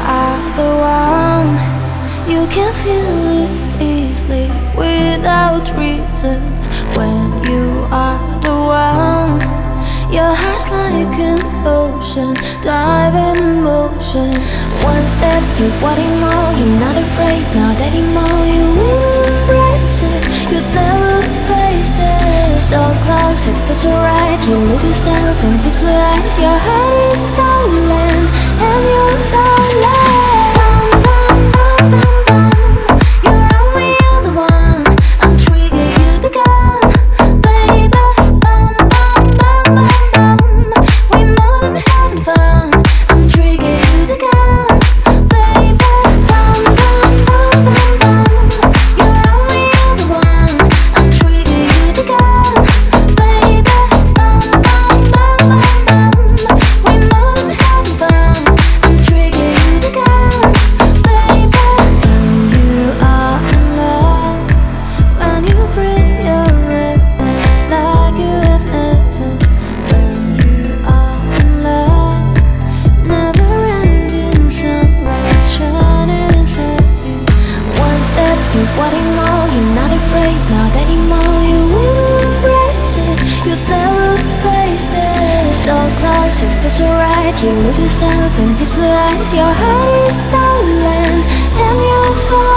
are the one. You can feel it easily without reasons. When you are the one, your heart's like an ocean, diving emotions. One step, you're wanting more. You're not afraid, not anymore. You will embrace it, you'd never replace it. So close, it feels so right. You lose yourself in his blue eyes. Your heart is stolen, and you're falling. You're on me, you're the one. I'm trigger, you the gun, baby. Bum, bum, bum, bum, bum. We more than having fun. I'm trigger, you the gun, baby. Bum, bum, bum, bum, bum. You're on me, you're the one. I'm trigger, you the gun, baby. Bum, bum, bum, bum, bum. We more than having fun. I'm trigger, you the gun, baby. When you are in love, when you breathe your rhythm like you have never. When you are in love, never-ending sunrise shining inside you. One step, you're wanting more. You're not afraid, not anymore. You will embrace it, you'd never replace it. So close, it feels so right. You lose yourself in his blue eyes. Your heart is stolen, and you're falling.